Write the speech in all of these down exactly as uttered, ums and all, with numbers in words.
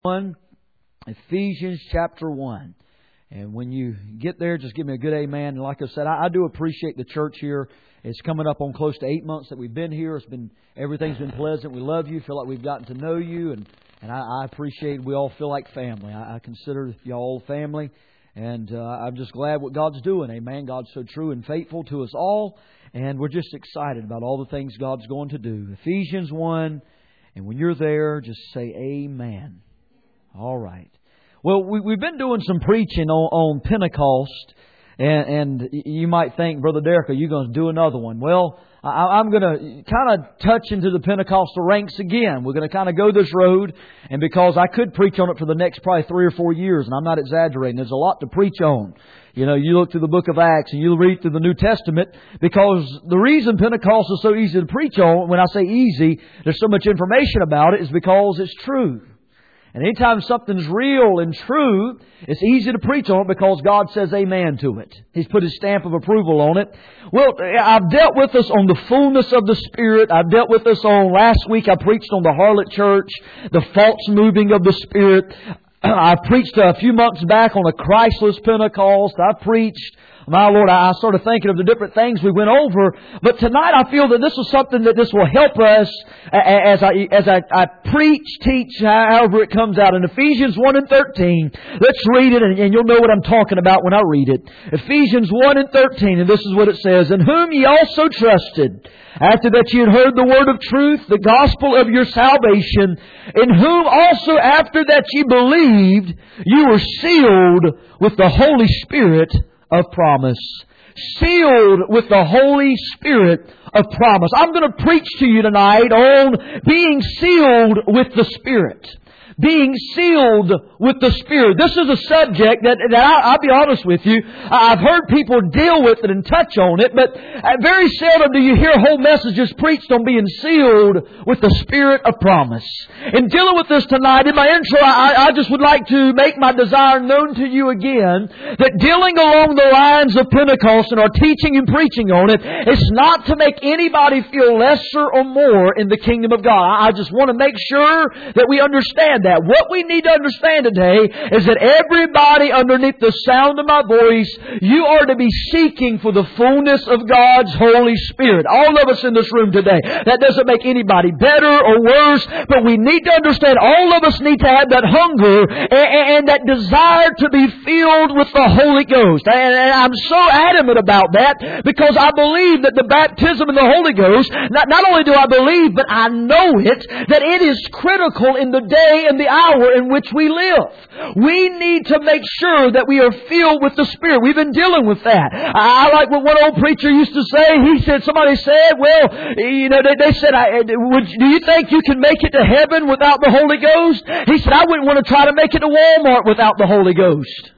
one, Ephesians chapter one. And when you get there, just give me a good amen. And like I said, I, I do appreciate the church here. It's coming up on close to eight months that we've been here. It's been everything's been pleasant. We love you. Feel like we've gotten to know you, and and I, I appreciate. We all feel like family. I, I consider y'all family, and uh, I'm just glad what God's doing. Amen. God's so true and faithful to us all, and we're just excited about all the things God's going to do. Ephesians one, and when you're there, just say Amen. All right. Well, we, we've been doing some preaching on, on Pentecost, and, and you might think, Brother Derek, are you going to do another one? Well, I, I'm going to kind of touch into the Pentecostal ranks again. We're going to kind of go this road, and because I could preach on it for the next probably three or four years, and I'm not exaggerating, there's a lot to preach on. You know, you look through the book of Acts and you read through the New Testament, because the reason Pentecost is so easy to preach on, when I say easy, there's so much information about it, is because it's true. And anytime something's real and true, it's easy to preach on it because God says amen to it. He's put His stamp of approval on it. Well, I've dealt with us on the fullness of the Spirit. I've dealt with us on, last week I preached on the harlot church, the false moving of the Spirit. I preached a few months back on a Christless Pentecost. I preached, my Lord, I started thinking of the different things we went over. But tonight I feel that this is something that this will help us as I as I, I preach, teach, however it comes out. In Ephesians one and thirteen, let's read it, and, and you'll know what I'm talking about when I read it. Ephesians one and thirteen, and this is what it says. In whom ye also trusted, after that ye had heard the word of truth, the gospel of your salvation, in whom also after that ye believed, you were sealed with the Holy Spirit of promise. Sealed with the Holy Spirit of promise. I'm going to preach to you tonight on being sealed with the Spirit. Being sealed with the Spirit. This is a subject that, that I, I'll be honest with you, I've heard people deal with it and touch on it, but very seldom do you hear whole messages preached on being sealed with the Spirit of promise. In dealing with this tonight, in my intro, I, I just would like to make my desire known to you again, that dealing along the lines of Pentecost and our teaching and preaching on it, it's not to make anybody feel lesser or more in the kingdom of God. I, I just want to make sure that we understand that. What we need to understand today is that everybody underneath the sound of my voice, you are to be seeking for the fullness of God's Holy Spirit. All of us in this room today. That doesn't make anybody better or worse, but we need to understand all of us need to have that hunger and, and that desire to be filled with the Holy Ghost. And, and I'm so adamant about that because I believe that the baptism in the Holy Ghost, not, not only do I believe, but I know it, that it is critical in the day and the hour in which we live. We need to make sure that we are filled with the Spirit. We've been dealing with that. I like what one old preacher used to say. He said, somebody said, well, you know, they, they said, I, would, do you think you can make it to heaven without the Holy Ghost? He said, I wouldn't want to try to make it to Walmart without the Holy Ghost.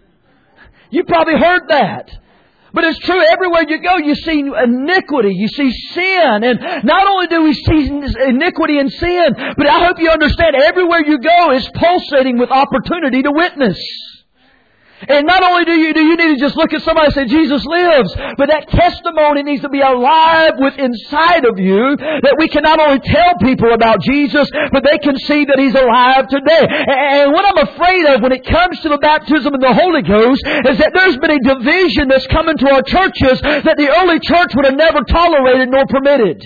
You probably heard that. But it's true, everywhere you go, you see iniquity, you see sin. And not only do we see iniquity and sin, but I hope you understand, everywhere you go is pulsating with opportunity to witness. And not only do you do you need to just look at somebody and say, Jesus lives, but that testimony needs to be alive within inside of you, that we can not only tell people about Jesus, but they can see that He's alive today. And what I'm afraid of when it comes to the baptism of the Holy Ghost is that there's been a division that's come into our churches that the early church would have never tolerated nor permitted.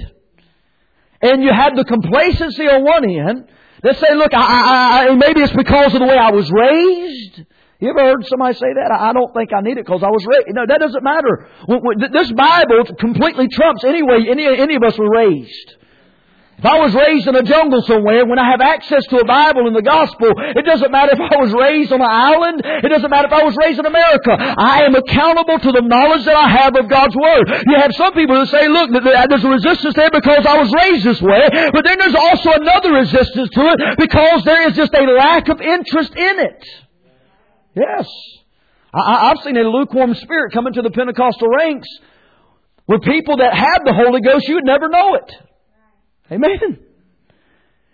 And you have the complacency on one end that say, look, I, I, maybe it's because of the way I was raised. You ever heard somebody say that? I don't think I need it because I was raised. No, that doesn't matter. This Bible completely trumps any way any, any of us were raised. If I was raised in a jungle somewhere, when I have access to a Bible and the Gospel, it doesn't matter if I was raised on an island. It doesn't matter if I was raised in America. I am accountable to the knowledge that I have of God's Word. You have some people who say, look, there's a resistance there because I was raised this way. But then there's also another resistance to it because there is just a lack of interest in it. Yes. I, I've seen a lukewarm spirit come into the Pentecostal ranks where people that have the Holy Ghost, you would never know it. Amen.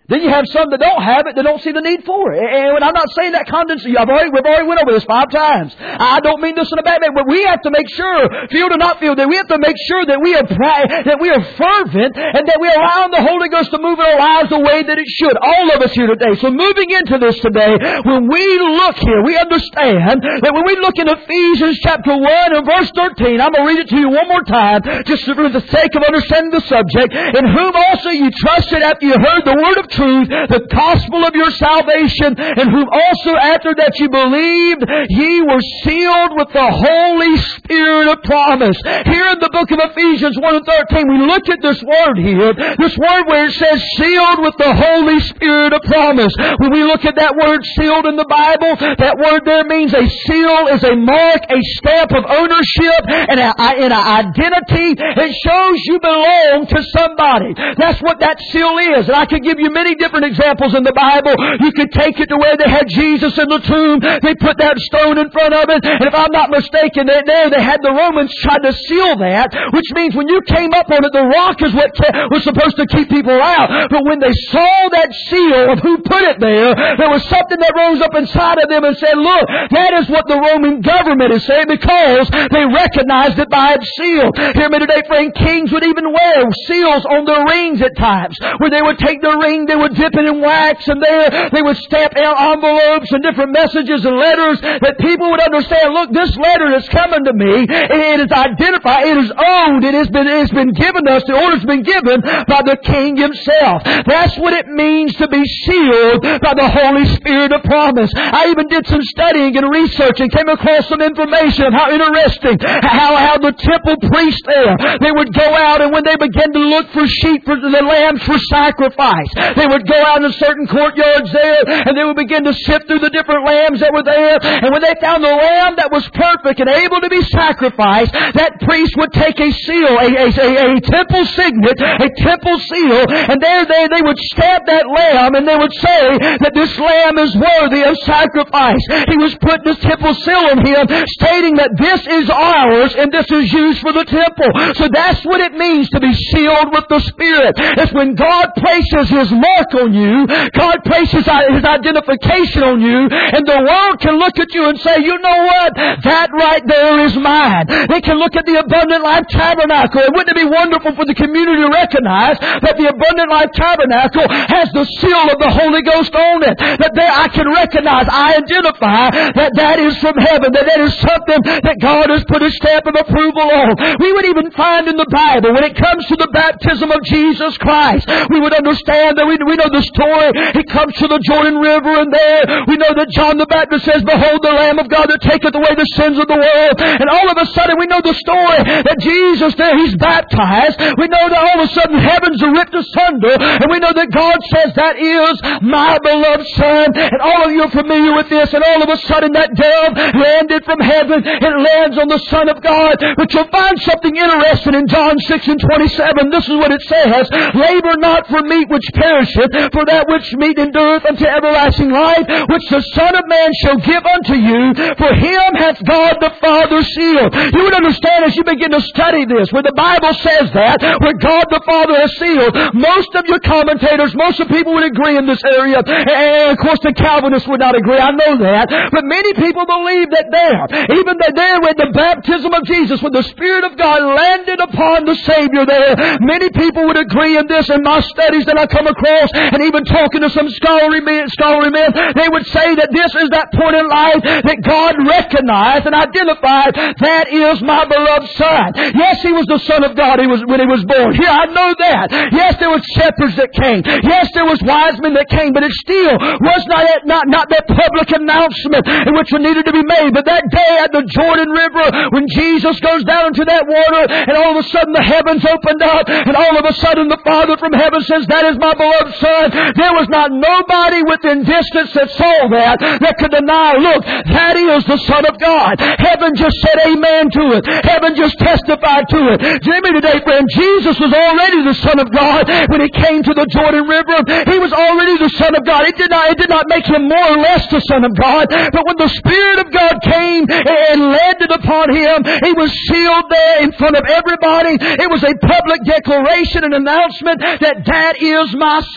Then you have some that don't have it, that don't see the need for it. And I'm not saying that condensation. I've already, we've already went over this five times. I don't mean this in a bad way, but we have to make sure, field or not field, that we have to make sure that we are that we are fervent and that we are allowing the Holy Ghost to move in our lives the way that it should. All of us here today. So moving into this today, when we look here, we understand that when we look in Ephesians chapter one and verse thirteen, I'm going to read it to you one more time, just for the sake of understanding the subject. In whom also you trusted after you heard the word of truth, the gospel of your salvation, in whom also after that you believed, ye were sealed with the Holy Spirit of promise. Here in the book of Ephesians one and thirteen, we look at this word here, this word where it says sealed with the Holy Spirit of promise. When we look at that word sealed in the Bible, that word there means a seal is a mark, a stamp of ownership, and an identity. It shows you belong to somebody. That's what that seal is. And I could give you many different examples in the Bible. You could take it to where they had Jesus in the tomb. They put that stone in front of it. And if I'm not mistaken, there they had the Romans try to seal that, which means when you came up on it, the rock is what was supposed to keep people out. But when they saw that seal of who put it there, there was something that rose up inside of them and said, look, that is what the Roman government is saying, because they recognized it by its seal. Hear me today, friend. Kings would even wear seals on their rings at times, where they would take their ring, they would dip it in wax, and there they would stamp envelopes and different messages and letters that people would understand, look, this letter is coming to me. It is identified. It is owned. It has been, it has been given us. The order has been given by the King Himself. That's what it means to be sealed by the Holy Spirit of promise. I even did some studying and research and came across some information of how interesting, how, how the temple priests there, they would go out, and when they began to look for sheep, for the lambs for sacrifice, they would go out in certain courtyards there, and they would begin to sift through the different lambs that were there. And when they found the lamb that was perfect and able to be sacrificed, that priest would take a seal, a, a, a, a temple signet, a temple seal, and there they, they would stamp that lamb, and they would say that this lamb is worthy of sacrifice. He was putting this temple seal on him, stating that this is ours and this is used for the temple. So that's what it means to be sealed with the Spirit. It's when God places His mark on you, God places His identification on you, and the world can look at you and say, you know what? That right there is mine. They can look at the Abundant Life Tabernacle. And wouldn't it be wonderful for the community to recognize that the Abundant Life Tabernacle has the seal of the Holy Ghost on it? That there I can recognize, I identify that that is from heaven, that that is something that God has put a stamp of approval on. We would even find in the Bible, when it comes to the baptism of Jesus Christ, we would understand that we, we know the story. He comes to the Jordan River, and there we know that John the Baptist says, behold the Lamb of God that taketh away the sins of the world. And all of a sudden we know the story that Jesus there, He's baptized. We know that all of a sudden heavens are ripped asunder, and we know that God says, that is my beloved Son. And all of you are familiar with this, and all of a sudden that dove landed from heaven. It lands on the Son of God. But you'll find something interesting in John six and twenty-seven. This is what it says, labor not for meat which perisheth, for that which meat endureth unto everlasting life, which the Son of Man shall give unto you, for Him hath God the Father sealed. You would understand as you begin to study this, where the Bible says that, where God the Father has sealed. Most of your commentators, most of people would agree in this area, and of course the Calvinists would not agree, I know that, but many people believe that there, even that there with the baptism of Jesus, when the Spirit of God landed upon the Savior there, many people would agree in this. In my studies that I come across, and even talking to some scholarly men, scholarly men, they would say that this is that point in life that God recognized and identified, that is my beloved Son. Yes, He was the Son of God he was, when He was born. Yeah, I know that. Yes, there were shepherds that came. Yes, there was wise men that came, but it still was not, not, not that public announcement in which it needed to be made. But that day at the Jordan River, when Jesus goes down into that water, and all of a sudden the heavens opened up, and all of a sudden the Father from heaven says, that is my beloved Son. There was not nobody within distance that saw that, that could deny, look, that is the Son of God. Heaven just said amen to it. Heaven just testified to it. Jimmy today, friend, Jesus was already the Son of God when He came to the Jordan River. He was already the Son of God. It did not, it did not make Him more or less the Son of God. But when the Spirit of God came and landed upon Him, He was sealed there in front of everybody. It was a public declaration and announcement that that is my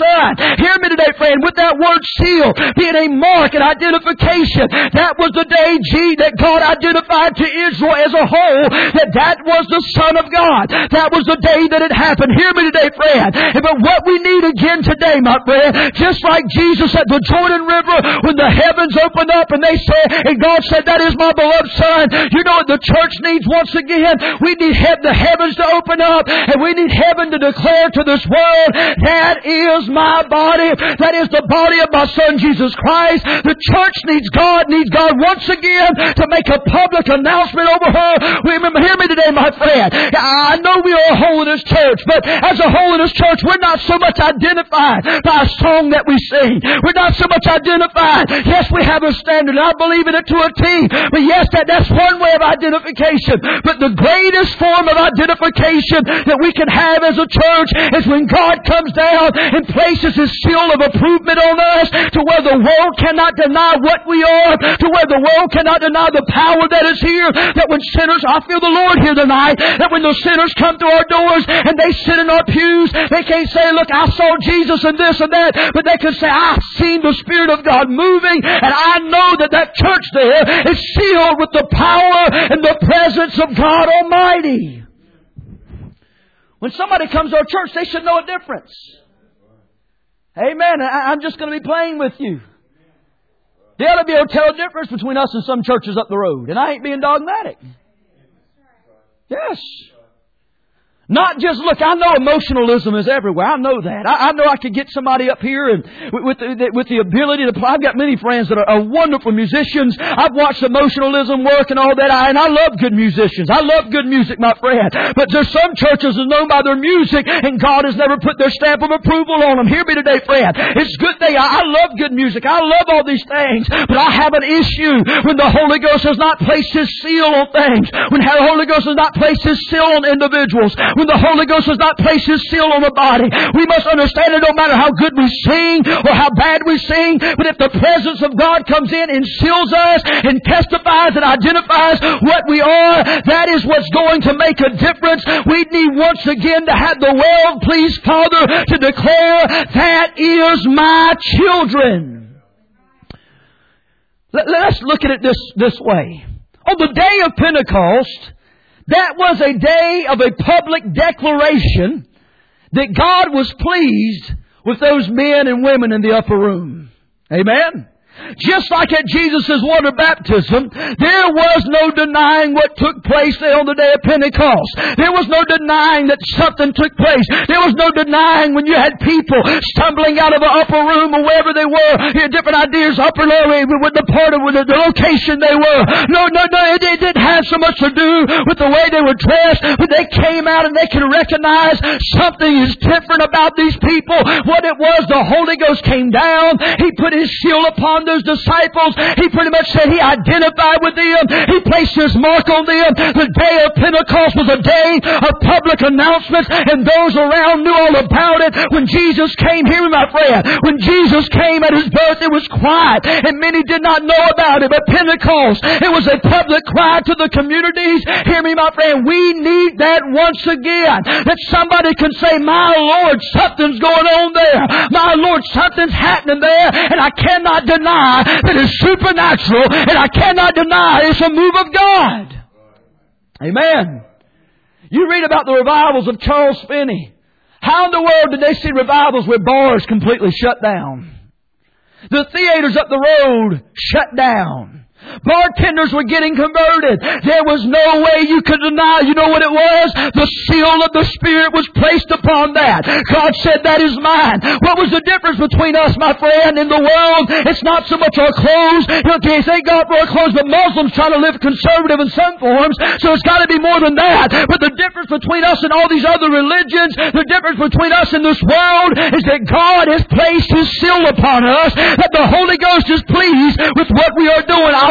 Son. Hear me today, friend. With that word seal being a mark and identification, that was the day G, that God identified to Israel as a whole, that that was the Son of God. That was the day that it happened. Hear me today, friend. But what we need again today, my friend, just like Jesus at the Jordan River, when the heavens opened up and they said, and God said, that is my beloved Son. You know what the church needs once again? We need the heavens to open up, and we need heaven to declare to this world, that is my body. That is the body of my Son, Jesus Christ. The church needs God, needs God once again to make a public announcement over her. Remember, hear me today, my friend. I know we are a holiness church, but as a holiness church, we're not so much identified by a song that we sing. We're not so much identified. Yes, we have a standard, and I believe in it to a T. But yes, that, that's one way of identification. But the greatest form of identification that we can have as a church is when God comes down and places His seal of approval on us, to where the world cannot deny what we are, to where the world cannot deny the power that is here, that when sinners, I feel the Lord here tonight, that when the sinners come through our doors and they sit in our pews, they can't say, look, I saw Jesus and this and that, but they can say, I've seen the Spirit of God moving, and I know that that church there is sealed with the power and the presence of God Almighty. When somebody comes to our church, they should know a difference. Amen. I'm just going to be playing with you. They ought to be able to tell a difference between us and some churches up the road. And I ain't being dogmatic. Yes. Not just, look, I know emotionalism is everywhere. I know that. I, I know I could get somebody up here and with, with, the, with the ability to play. I've got many friends that are, are wonderful musicians. I've watched emotionalism work and all that. I, and I love good musicians. I love good music, my friend. But there's some churches that are known by their music, and God has never put their stamp of approval on them. Hear me today, friend. It's good thing. I, I love good music. I love all these things. But I have an issue when the Holy Ghost has not placed His seal on things. When the Holy Ghost has not placed His seal on individuals. When the Holy Ghost has not placed His seal on the body. We must understand it, no matter how good we sing or how bad we sing, but if the presence of God comes in and seals us and testifies and identifies what we are, that is what's going to make a difference. We need once again to have the well-pleased Father to declare, that is my children. Let, let's look at it this, this way. On the day of Pentecost, that was a day of a public declaration that God was pleased with those men and women in the upper room. Amen? Just like at Jesus' water baptism, there was no denying what took place there on the day of Pentecost. There was no denying that something took place. There was no denying when you had people stumbling out of the upper room or wherever they were. You had different ideas, upper lower, with the part of the, the location they were. No, no, no, it, it didn't have so much to do with the way they were dressed, but they came out and they could recognize something is different about these people. What it was, the Holy Ghost came down. He put His seal upon those disciples. He pretty much said He identified with them. He placed His mark on them. The day of Pentecost was a day of public announcements, and those around knew all about it. When Jesus came, hear me, my friend, when Jesus came at His birth, it was quiet, and many did not know about it. But Pentecost, it was a public cry to the communities. Hear me, my friend, we need that once again. That somebody can say, my Lord, something's going on there. My Lord, something's happening there, and I cannot deny that it's supernatural, and I cannot deny it's a move of God. Amen. You read about the revivals of Charles Finney. How in the world did they see revivals with bars completely shut down? The theaters up the road shut down. Bartenders were getting converted. There was no way you could deny. You know what it was? The seal of the Spirit was placed upon that. God said, that is mine. What was the difference between us, my friend, in the world? It's not so much our clothes. Okay, thank God for our clothes, but Muslims try to live conservative in some forms, so it's got to be more than that. But the difference between us and all these other religions, the difference between us and this world, is that God has placed His seal upon us, that the Holy Ghost is pleased with what we are doing. I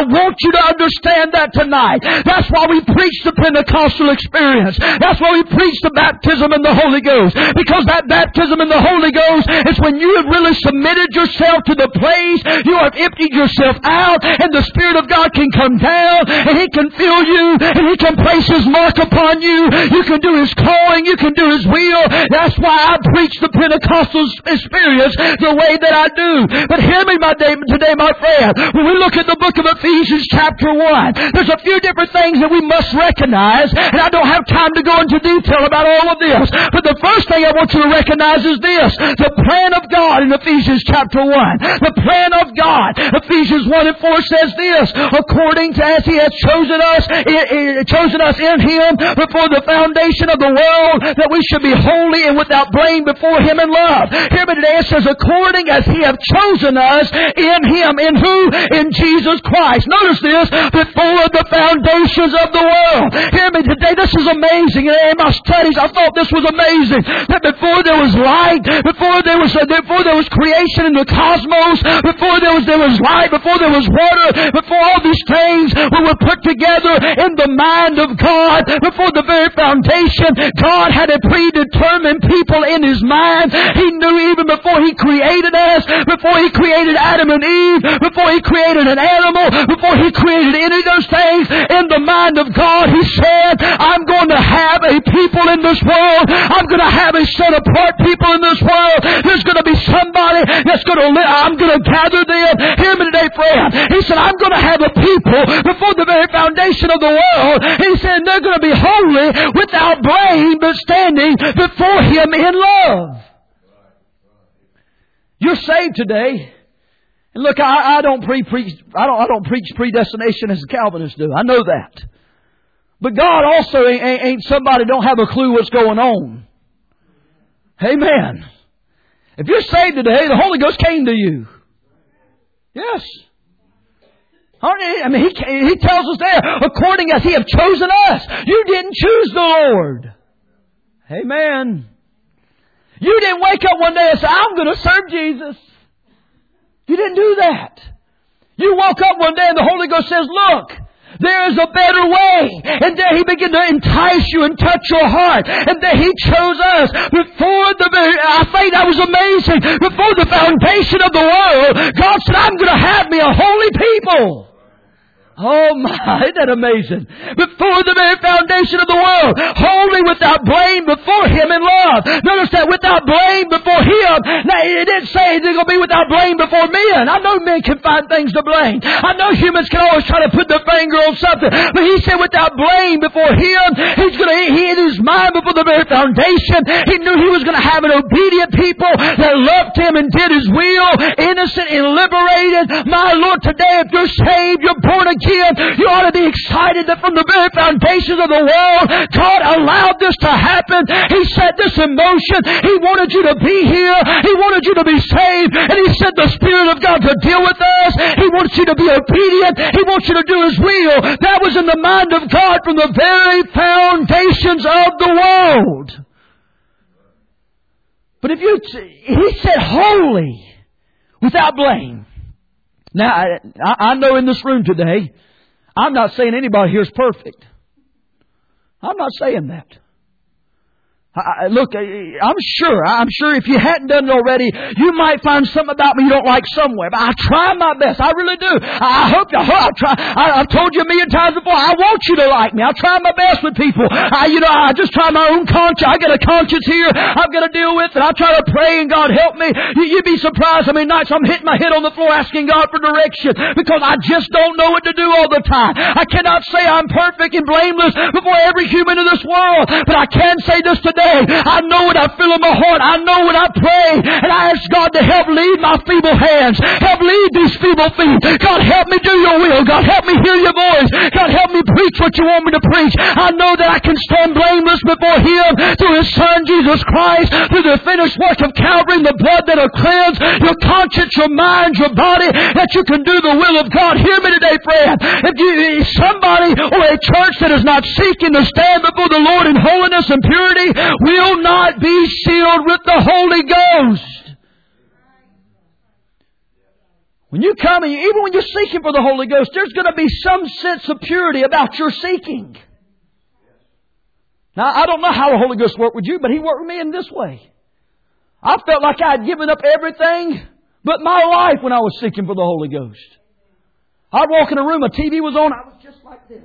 I want you to understand that tonight. That's why we preach the Pentecostal experience. That's why we preach the baptism in the Holy Ghost. Because that baptism in the Holy Ghost is when you have really submitted yourself to the place, you have emptied yourself out, and the Spirit of God can come down, and He can fill you, and He can place His mark upon you. You can do His calling, you can do His will. That's why I preach the Pentecostal experience the way that I do. But hear me my day, today, my friend. When we look at the book of Ephesians chapter one, there's a few different things that we must recognize, and I don't have time to go into detail about all of this. But the first thing I want you to recognize is this: the plan of God in Ephesians chapter one. The plan of God. Ephesians one and four says this: according to as He has chosen us, chosen us in Him before the foundation of the world, that we should be holy and without blame before Him in love. Hear me today. It says, according as He hath chosen us in Him. In who? In Jesus Christ. Notice this: before the foundations of the world. Hear me today. This is amazing. In my studies, I thought this was amazing. That before there was light, before there was before there was creation in the cosmos, before there was there was light, before there was water, before all these things were put together in the mind of God, before the very foundation, God had a predetermined people in His mind. He knew even before He created us, before He created Adam and Eve, before He created an animal, before He created any of those things, in the mind of God, He said, I'm going to have a people in this world. I'm going to have a set apart people in this world. There's going to be somebody that's going to live. I'm going to gather them. Hear me today, friend. He said, I'm going to have a people before the very foundation of the world. He said, they're going to be holy, without blame, but standing before Him in love. You're saved today. And look, I, I don't pre preach. I don't. I don't preach predestination as the Calvinists do. I know that. But God also ain't, ain't somebody don't have a clue what's going on. Amen. If you're saved today, the Holy Ghost came to you. Yes. I mean, he, he tells us there, according as He hath chosen us. You didn't choose the Lord. Amen. You didn't wake up one day and say, I'm going to serve Jesus. You didn't do that. You woke up one day and the Holy Ghost says, look, there is a better way. And there He began to entice you and touch your heart. And there He chose us. Before the very, I think that was amazing. Before the foundation of the world, God said, I'm going to have me a holy people. Oh my, isn't that amazing? Before the very foundation of the world, holy, without blame before Him in love. Notice that, without blame before Him. Now, it didn't say they're going to be without blame before men. I know men can find things to blame. I know humans can always try to put their finger on something. But He said without blame before Him. He's going to, He in His mind before the very foundation. He knew He was going to have an obedient people that loved Him and did His will, innocent and liberated. My Lord, today if you're saved, you're born again, you ought to be excited that from the very foundations of the world, God allowed this to happen. He set this in motion. He wanted you to be here. He wanted you to be saved. And He said the Spirit of God to deal with us. He wants you to be obedient. He wants you to do His will. That was in the mind of God from the very foundations of the world. But if you, He said holy, without blame. Now, I, I know in this room today, I'm not saying anybody here is perfect. I'm not saying that. I, look, I'm sure, I'm sure if you hadn't done it already, you might find something about me you don't like somewhere. But I try my best. I really do. I hope, I, I try, I, I've told you a million times before, I want you to like me. I try my best with people. I, you know, I just try my own conscience. I got a conscience here I've got to deal with, and I try to pray, and God help me. You, you'd be surprised how many nights I'm hitting my head on the floor asking God for direction, because I just don't know what to do all the time. I cannot say I'm perfect and blameless before every human in this world, but I can say this today. I know what I feel in my heart. I know what I pray. And I ask God to help lead my feeble hands. Help lead these feeble feet. God, help me do Your will. God, help me hear Your voice. God, help me preach what You want me to preach. I know that I can stand blameless before Him through His Son, Jesus Christ, through the finished work of Calvary, the blood that will cleanse your conscience, your mind, your body, that you can do the will of God. Hear me today, friend. If you, if somebody or a church that is not seeking to stand before the Lord in holiness and purity will not be sealed with the Holy Ghost. When you come, and you, even when you're seeking for the Holy Ghost, there's going to be some sense of purity about your seeking. Now, I don't know how the Holy Ghost worked with you, but He worked with me in this way. I felt like I had given up everything but my life when I was seeking for the Holy Ghost. I'd walk in a room, a T V was on, I was just like this.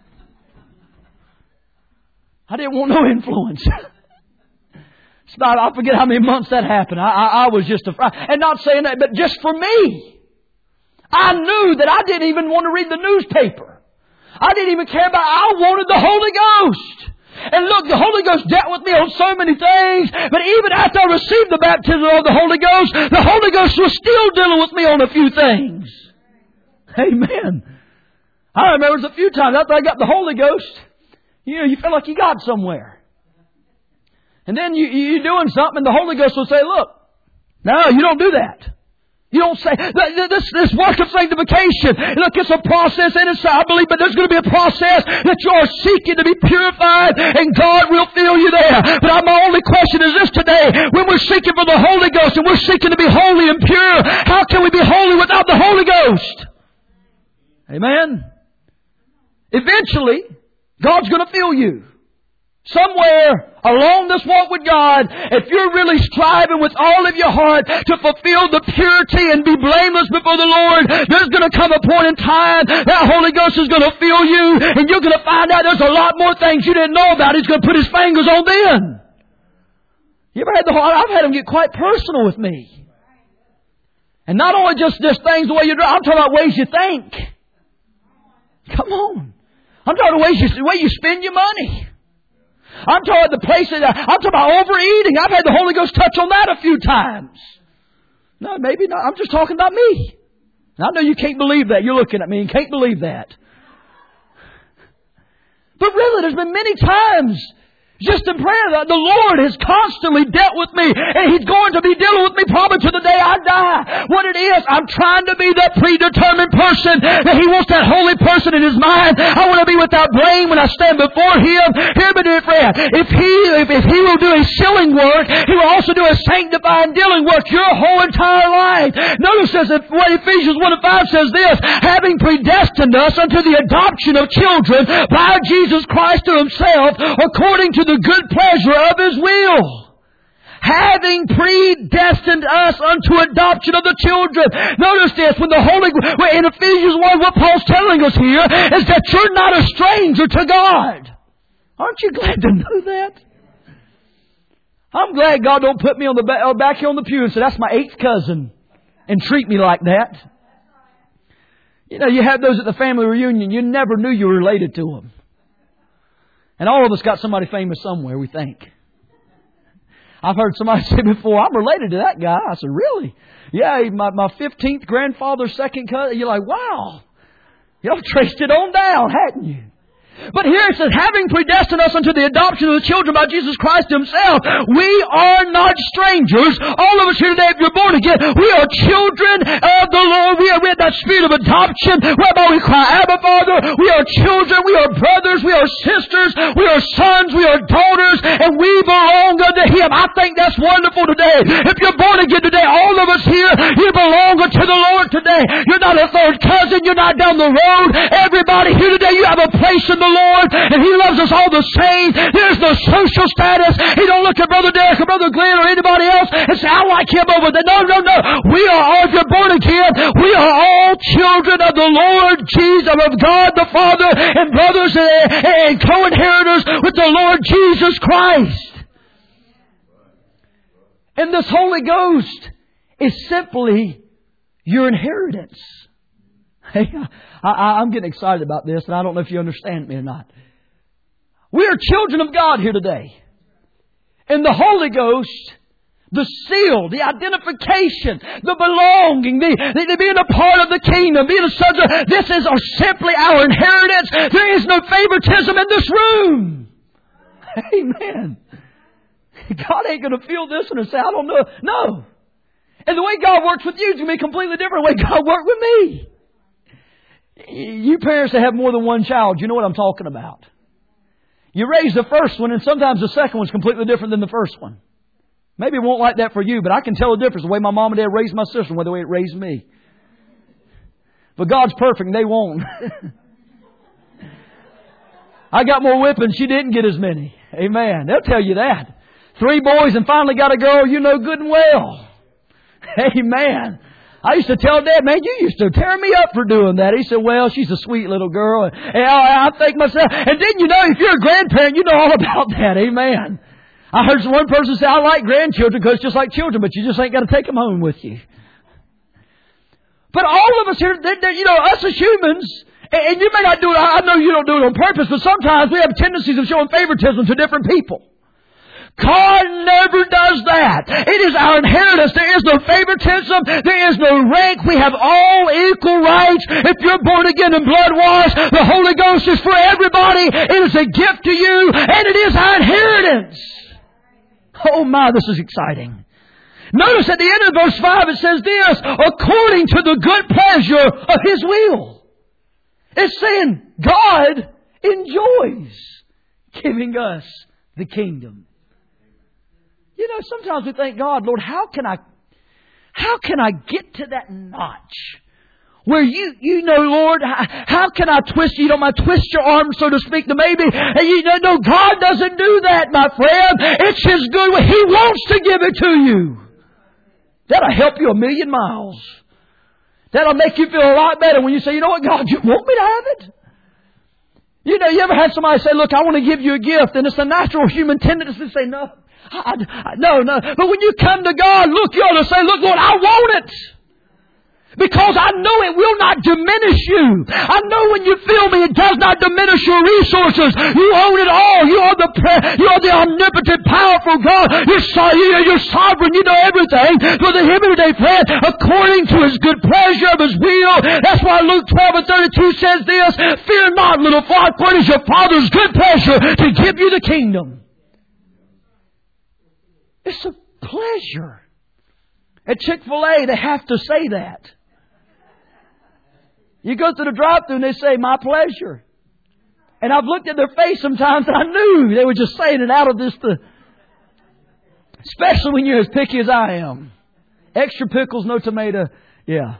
I didn't want no influence. It's not, I forget how many months that happened. I, I, I was just afraid. And not saying that, but just for me. I knew that I didn't even want to read the newspaper. I didn't even care about, I wanted the Holy Ghost. And look, the Holy Ghost dealt with me on so many things. But even after I received the baptism of the Holy Ghost, the Holy Ghost was still dealing with me on a few things. Amen. I remember it was a few times after I got the Holy Ghost, you know, you feel like you got somewhere. And then you, you're doing something and the Holy Ghost will say, look, no, you don't do that. You don't say, this, this work of sanctification, look, it's a process in itself, I believe, but there's going to be a process that you are seeking to be purified, and God will fill you there. But my only question is this today, when we're seeking for the Holy Ghost and we're seeking to be holy and pure, how can we be holy without the Holy Ghost? Amen? Eventually, God's going to fill you. Somewhere along this walk with God, if you're really striving with all of your heart to fulfill the purity and be blameless before the Lord, there's going to come a point in time that Holy Ghost is going to fill you, and you're going to find out there's a lot more things you didn't know about. He's going to put His fingers on then. You ever had the whole, I've had Him get quite personal with me. And not only just, just things the way you drive, I'm talking about ways you think. Come on. I'm talking about ways you, the way you spend your money. I'm talking about the places, I'm talking about overeating. I've had the Holy Ghost touch on that a few times. No, maybe not. I'm just talking about me. And I know you can't believe that. You're looking at me and can't believe that. But really, there's been many times just in prayer that the Lord has constantly dealt with me, and He's going to be dealing with me probably to the day I die. What it is, I'm trying to be that predetermined person that He wants, that holy person in His mind. I want to be without blame when I stand before Him. Hear me, dear friend. If He, if, if He will do a sealing work, He will also do a sanctifying, dealing work your whole entire life. Notice this, what Ephesians one and five says this, having predestined us unto the adoption of children by Jesus Christ to Himself, according to the good pleasure of His will. Having predestined us unto adoption of the children. Notice this, when the Holy, in Ephesians one, what Paul's telling us here is that you're not a stranger to God. Aren't you glad to know that? I'm glad God don't put me on the back, back here on the pew and say, that's my eighth cousin, and treat me like that. You know, you have those at the family reunion, you never knew you were related to them. And all of us got somebody famous somewhere, we think. I've heard somebody say before, I'm related to that guy. I said, really? Yeah, my, my fifteenth grandfather's second cousin. You're like, wow. Y'all traced it on down, hadn't you? But here it says, having predestined us unto the adoption of the children by Jesus Christ Himself, we are not strangers. All of us here today, if you're born again, we are children of the Lord. We are with that spirit of adoption, whereby we cry, Abba, Father. We are children. We are brothers. We are sisters. We are sons. We are daughters. And we belong unto Him. I think that's wonderful today. If you're born again today, all of us here, you belong unto the Lord today. You're not a third cousin. You're not down the road. Everybody here today, you have a place in the Lord, and He loves us all the same. There's no social status. He don't look at Brother Derek or Brother Glenn or anybody else and say, I like him over there. No, no, no. We are all, if you're born again, we are all children of the Lord Jesus, of God the Father, and brothers and, and co-inheritors with the Lord Jesus Christ. And this Holy Ghost is simply your inheritance. Hey, I, I, I'm getting excited about this, and I don't know if you understand me or not. We are children of God here today. And the Holy Ghost, the seal, the identification, the belonging, the, the, the being a part of the kingdom, being a son of, this is our, simply our inheritance. There is no favoritism in this room. Amen. God ain't going to feel this and say, I don't know. No. And the way God works with you is going to be completely different than the way God worked with me. You parents that have more than one child, you know what I'm talking about. You raise the first one, and sometimes the second one's completely different than the first one. Maybe it won't like that for you, but I can tell the difference the way my mom and dad raised my sister and the way it raised me. But God's perfect and they won't. I got more whippings. She didn't get as many. Amen. They'll tell you that. Three boys and finally got a girl you know good and well. Amen. I used to tell Dad, man, you used to tear me up for doing that. He said, well, she's a sweet little girl. And I, I think myself, and then you know, if you're a grandparent, you know all about that. Amen. I heard one person say, I like grandchildren because it's just like children, but you just ain't got to take them home with you. But all of us here, they're, they're, you know, us as humans, and, and you may not do it, I know you don't do it on purpose, but sometimes we have tendencies of showing favoritism to different people. God never does that. It is our inheritance. There is no favoritism. There is no rank. We have all equal rights. If you're born again and blood washed, the Holy Ghost is for everybody. It is a gift to you, and it is our inheritance. Oh my, this is exciting. Notice at the end of verse five it says this, according to the good pleasure of His will. It's saying God enjoys giving us the kingdom. You know, sometimes we think, God, Lord, how can I, how can I get to that notch where you, you know, Lord, how, how can I twist you? You don't mind twist your arm, so to speak, to maybe. And you know, no, God doesn't do that, my friend. It's His good will. He wants to give it to you. That'll help you a million miles. That'll make you feel a lot better when you say, you know what, God, you want me to have it? You know, you ever had somebody say, look, I want to give you a gift, and it's a natural human tendency to say, no. I, I, no, no. But when you come to God, look, you ought to say, look, Lord, I want it. Because I know it will not diminish you. I know when you feel me, it does not diminish your resources. You own it all. You are the you are the omnipotent, powerful God. You're, so, you're sovereign. You know everything. For the hymn today, friend, according to His good pleasure of His will. That's why Luke twelve and thirty-two says this, fear not, little flock, for it is your Father's good pleasure to give you the kingdom. It's a pleasure. At Chick-fil-A, they have to say that. You go through the drive-thru and they say, my pleasure. And I've looked at their face sometimes and I knew they were just saying it out of this. To, especially when you're as picky as I am. Extra pickles, no tomato. Yeah.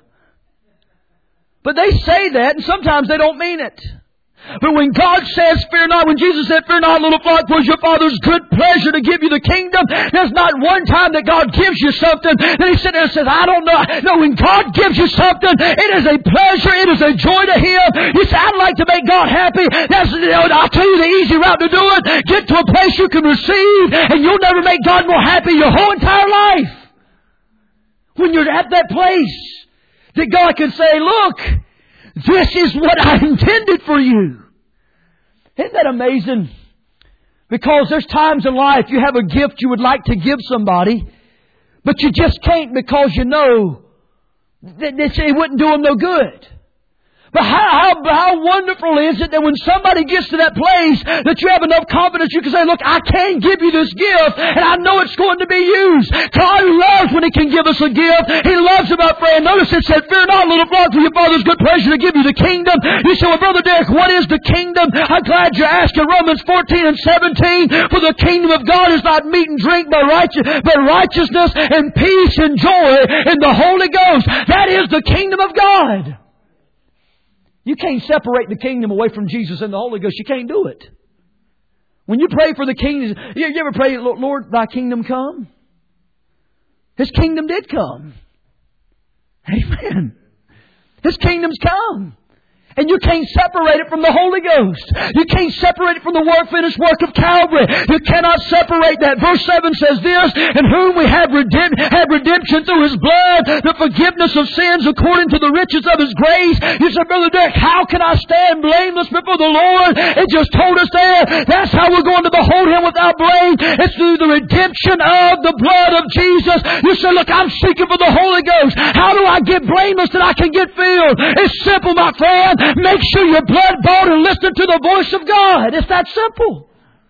But they say that and sometimes they don't mean it. But when God says, fear not, when Jesus said, fear not, little flock, for it's your Father's good pleasure to give you the kingdom, there's not one time that God gives you something that He sits there and says, I don't know. No, when God gives you something, it is a pleasure, it is a joy to Him. You say, I'd like to make God happy. That's, you know, I'll tell you the easy route to do it. Get to a place you can receive, and you'll never make God more happy your whole entire life. When you're at that place, that God can say, look, this is what I intended for you. Isn't that amazing? Because there's times in life you have a gift you would like to give somebody, but you just can't because you know that it wouldn't do them no good. But how, how, how wonderful is it that when somebody gets to that place that you have enough confidence you can say, look, I can give you this gift and I know it's going to be used. God loves when He can give us a gift. He loves it, my friend. Notice it said, fear not, little flock, for your Father's good pleasure to give you the kingdom. You say, well, Brother Derek, what is the kingdom? I'm glad you're asking. Romans fourteen and seventeen, for the kingdom of God is not meat and drink, but, righteous, but righteousness and peace and joy in the Holy Ghost. That is the kingdom of God. You can't separate the kingdom away from Jesus and the Holy Ghost. You can't do it. When you pray for the kingdom, you, you ever pray, Lord, thy kingdom come? His kingdom did come. Amen. His kingdom's come. And you can't separate it from the Holy Ghost. You can't separate it from the work, finished work of Calvary. You cannot separate that. Verse seven says this, in whom we have, redemp- have redemption through His blood, the forgiveness of sins according to the riches of His grace. You said, Brother Derek, how can I stand blameless before the Lord? It just told us there. That's how we're going to behold Him without blame. It's through the redemption of the blood of Jesus. You say, look, I'm seeking for the Holy Ghost. How do I get blameless that I can get filled? It's simple, my friend. Make sure you're blood bought and listen to the voice of God. It's that simple.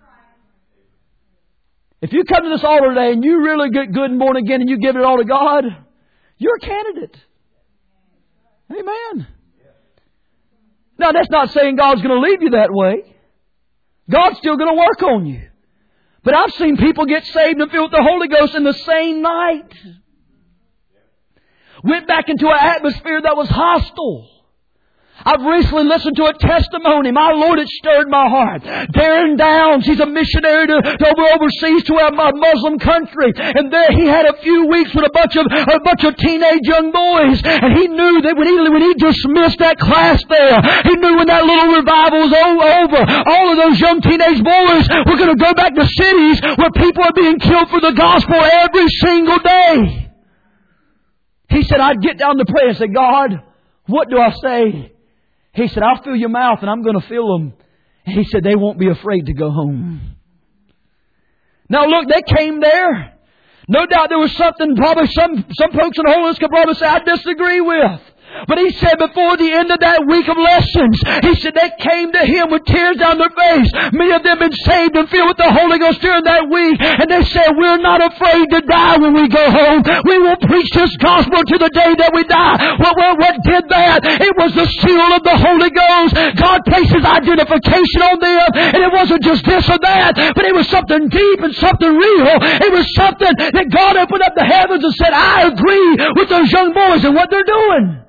If you come to this altar today and you really get good and born again and you give it all to God, you're a candidate. Amen. Now, that's not saying God's going to leave you that way. God's still going to work on you. But I've seen people get saved and filled with the Holy Ghost in the same night. Went back into an atmosphere that was hostile. I've recently listened to a testimony. My Lord, it stirred my heart. Darren Downs, he's a missionary to, to over overseas to a, a Muslim country. And there he had a few weeks with a bunch of a bunch of teenage young boys. And he knew that when he, when he dismissed that class there, he knew when that little revival was over, all of those young teenage boys were going to go back to cities where people are being killed for the gospel every single day. He said, I'd get down to prayer and say, God, what do I say? He said, I'll fill your mouth and I'm going to fill them. And he said, they won't be afraid to go home. Now look, they came there. No doubt there was something probably some, some folks in the Holy Ghost could probably say, I disagree with. But he said before the end of that week of lessons, he said they came to him with tears down their face. Many of them been saved and filled with the Holy Ghost during that week. And they said, we're not afraid to die when we go home. We will preach this gospel to the day that we die. Well, well, what did that? It was the seal of the Holy Ghost. God placed His identification on them. And it wasn't just this or that, but it was something deep and something real. It was something that God opened up the heavens and said, I agree with those young boys and what they're doing.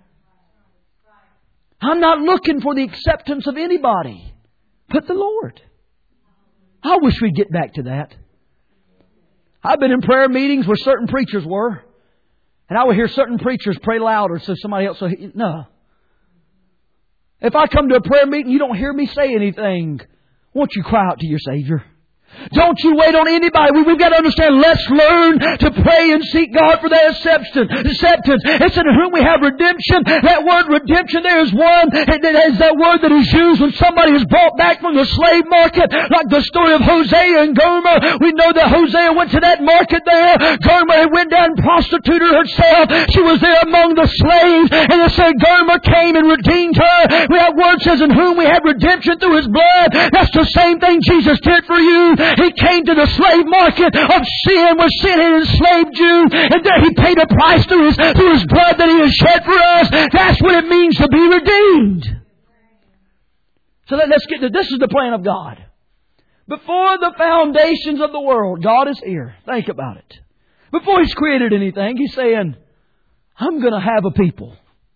I'm not looking for the acceptance of anybody but the Lord. I wish we'd get back to that. I've been in prayer meetings where certain preachers were. And I would hear certain preachers pray louder so somebody else will hear. No. If I come to a prayer meeting, you don't hear me say anything, won't you cry out to your Savior? Don't you wait on anybody. We, we've got to understand, let's learn to pray and seek God for that acceptance. acceptance. It's in whom we have redemption. That word redemption there is one, that is that word that is used when somebody is brought back from the slave market. Like the story of Hosea and Gomer. We know that Hosea went to that market there. Gomer went down and prostituted herself. She was there among the slaves. And it said Gomer came and redeemed her. That word says in whom we have redemption through His blood. That's the same thing Jesus did for you. He came to the slave market of sin where sin had enslaved you. And there He paid a price through His, through His blood that He has shed for us. That's what it means to be redeemed. So let, let's get to this is the plan of God. Before the foundations of the world, God is here. Think about it. Before He's created anything, He's saying, I'm going to have a people.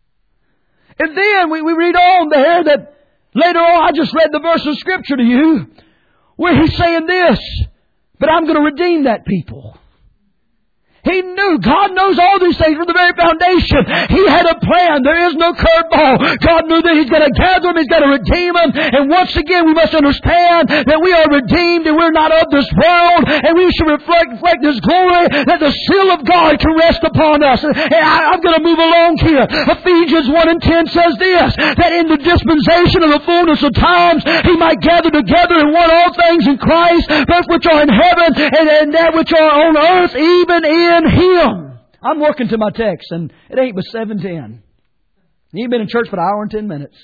And then we, we read on there that later on, I just read the verse of Scripture to you, where He's saying this, but I'm going to redeem that people. He knew. God knows all these things from the very foundation. He had a plan. There is no curveball. God knew that He's going to gather them. He's going to redeem them. And once again, we must understand that we are redeemed and we're not of this world. And we should reflect, reflect His glory, that the seal of God can rest upon us. And I, I'm going to move along here. Ephesians one and ten says this, that in the dispensation of the fullness of times, He might gather together in one all things in Christ, both which are in heaven and, and that which are on earth, even in Him. I'm working to my text and it ain't but seven ten. You've been in church for an hour and ten minutes.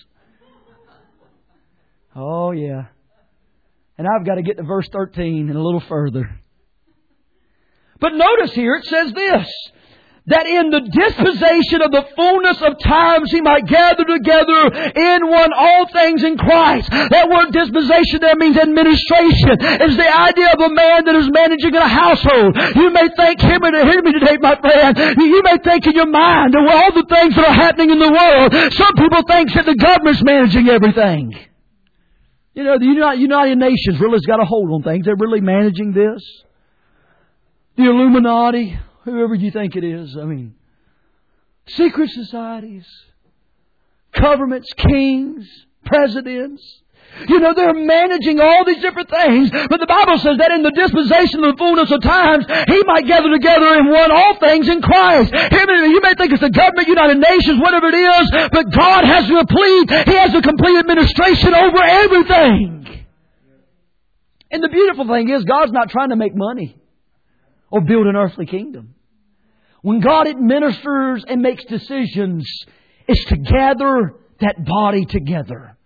Oh yeah. And I've got to get to verse thirteen and a little further. But notice here it says this, that in the dispensation of the fullness of times He might gather together in one all things in Christ. That word dispensation there means administration. It's the idea of a man that is managing a household. You may think, hear me, hear me today, my friend, you may think in your mind that all the things that are happening in the world, some people think that the government's managing everything. You know, the United Nations really has got a hold on things. They're really managing this. The Illuminati, whoever you think it is, I mean, secret societies, governments, kings, presidents. You know, they're managing all these different things. But the Bible says that in the dispensation of the fullness of times, He might gather together in one all things in Christ. You may think it's the government, United Nations, whatever it is, but God has the complete, He has the complete administration over everything. And the beautiful thing is, God's not trying to make money or build an earthly kingdom. When God administers and makes decisions, it's to gather that body together.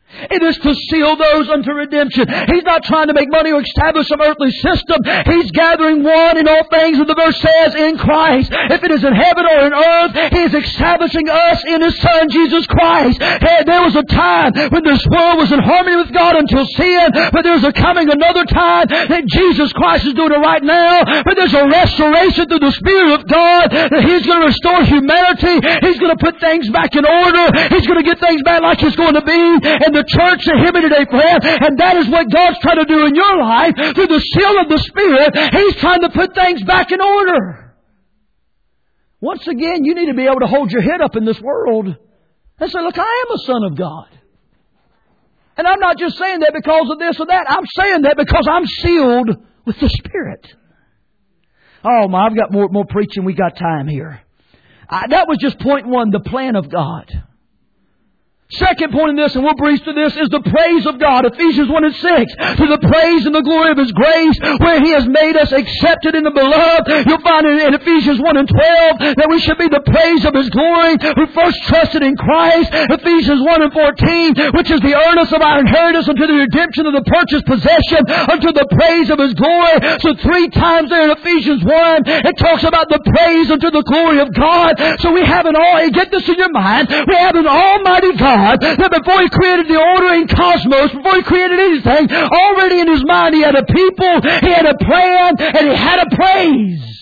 It is to seal those unto redemption. He's not trying to make money or establish some earthly system. He's gathering one in all things, and the verse says, in Christ. If it is in heaven or in earth, He is establishing us in His Son, Jesus Christ. Hey, there was a time when this world was in harmony with God until sin, but there's a coming another time that Jesus Christ is doing it right now, but there's a restoration through the Spirit of God, that He's going to restore humanity. He's going to put things back in order. He's going to get things back like it's going to be. And the church to Him today, friend, and that is what God's trying to do in your life through the seal of the Spirit. He's trying to put things back in order. Once again, you need to be able to hold your head up in this world and say, look, I am a son of God. And I'm not just saying that because of this or that. I'm saying that because I'm sealed with the Spirit. Oh my, I've got more, more preaching. We got time here. I, that was just point one, the plan of God. Second point in this, and we'll breeze through this, is the praise of God. Ephesians one and six. To the praise and the glory of His grace, where He has made us accepted in the beloved. You'll find in, in Ephesians one and twelve that we should be the praise of His glory, who first trusted in Christ. Ephesians one and fourteen, which is the earnest of our inheritance unto the redemption of the purchased possession, unto the praise of His glory. So three times there in Ephesians one, it talks about the praise unto the glory of God. So we have an all, get this in your mind, we have an almighty God, that before He created the ordering cosmos, before He created anything, already in His mind He had a people, He had a plan, and He had a praise.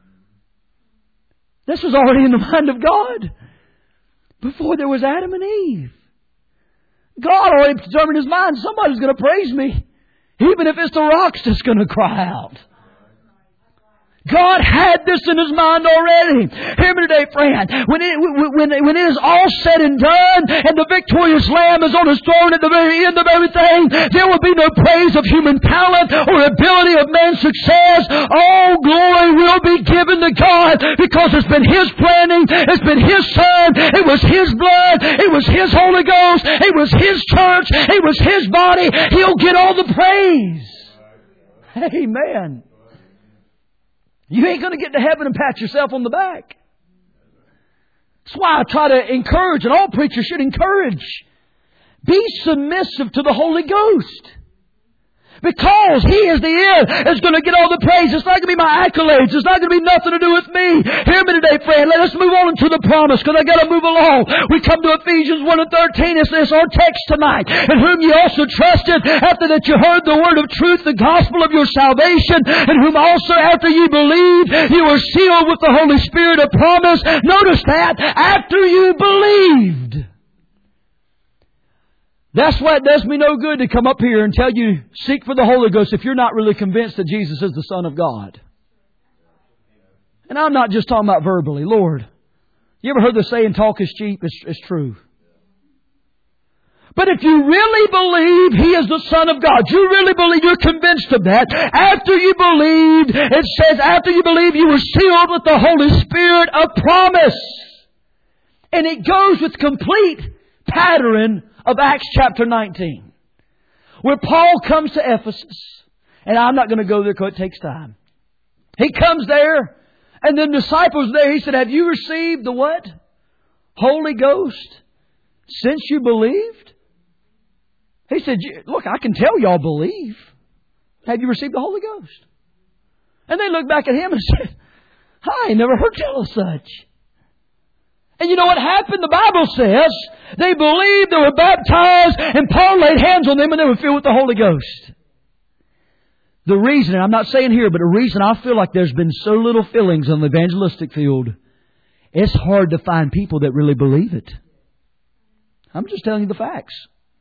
This was already in the mind of God before there was Adam and Eve. God already determined His mind, somebody's going to praise me, even if it's the rocks that's going to cry out. God had this in His mind already. Hear me today, friend. When it, when, when it is all said and done, and the victorious Lamb is on His throne at the very end of everything, there will be no praise of human talent or ability of man's success. All glory will be given to God, because it's been His planning, it's been His Son, it was His blood, it was His Holy Ghost, it was His church, it was His body. He'll get all the praise. Amen. You ain't going to get to heaven and pat yourself on the back. That's why I try to encourage, and all preachers should encourage, be submissive to the Holy Ghost. Because He is the end is going to get all the praise. It's not going to be my accolades. It's not going to be nothing to do with me. Hear me today, friend. Let us move on into the promise, because I got to move along. We come to Ephesians one and thirteen. It's, it's our text tonight. In whom ye also trusted, after that you heard the word of truth, the gospel of your salvation, in whom also after ye believed, you were sealed with the Holy Spirit of promise. Notice that. After you believed. That's why it does me no good to come up here and tell you, seek for the Holy Ghost, if you're not really convinced that Jesus is the Son of God. And I'm not just talking about verbally. Lord, you ever heard the saying, talk is cheap? It's, it's true. But if you really believe He is the Son of God, you really believe, you're convinced of that, after you believed, it says, after you believe, you were sealed with the Holy Spirit of promise. And it goes with complete pattern of Acts chapter nineteen, where Paul comes to Ephesus. And I'm not going to go there because it takes time. He comes there, and the disciples there, he said, have you received the what? Holy Ghost since you believed? He said, look, I can tell y'all believe. Have you received the Holy Ghost? And they looked back at him and said, I ain't never heard tell of such. And you know what happened? The Bible says they believed, they were baptized, and Paul laid hands on them and they were filled with the Holy Ghost. The reason, and I'm not saying here, but the reason I feel like there's been so little fillings on the evangelistic field, it's hard to find people that really believe it. I'm just telling you the facts.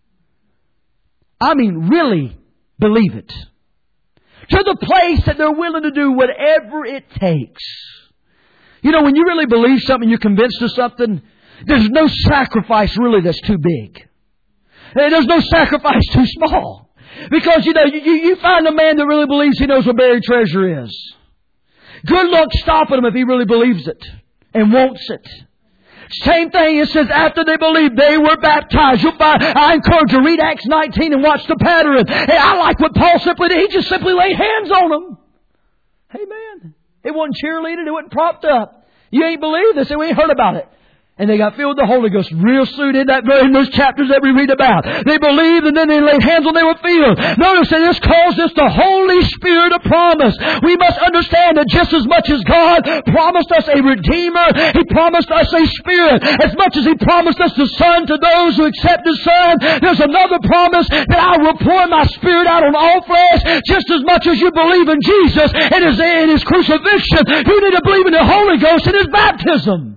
I mean, really believe it. To the place that they're willing to do whatever it takes. You know, when you really believe something, you're convinced of something, there's no sacrifice really that's too big. There's no sacrifice too small. Because, you know, you, you find a man that really believes he knows where buried treasure is. Good luck stopping him if he really believes it and wants it. Same thing, it says after they believed, they were baptized. You'll find, I encourage you, read Acts nineteen and watch the pattern. Hey, I like what Paul simply did. He just simply laid hands on them. Amen. It wasn't cheerleaded. It wasn't propped up. You ain't believe this. We ain't heard about it. And they got filled with the Holy Ghost real soon in that in those chapters that we read about. They believed and then they laid hands on them, they were filled. Notice that this calls us the Holy Spirit of promise. We must understand that just as much as God promised us a Redeemer, He promised us a Spirit. As much as He promised us the Son to those who accept the Son, there's another promise that I will pour my Spirit out on all flesh. Just as much as you believe in Jesus and His, in His crucifixion, you need to believe in the Holy Ghost and His baptism.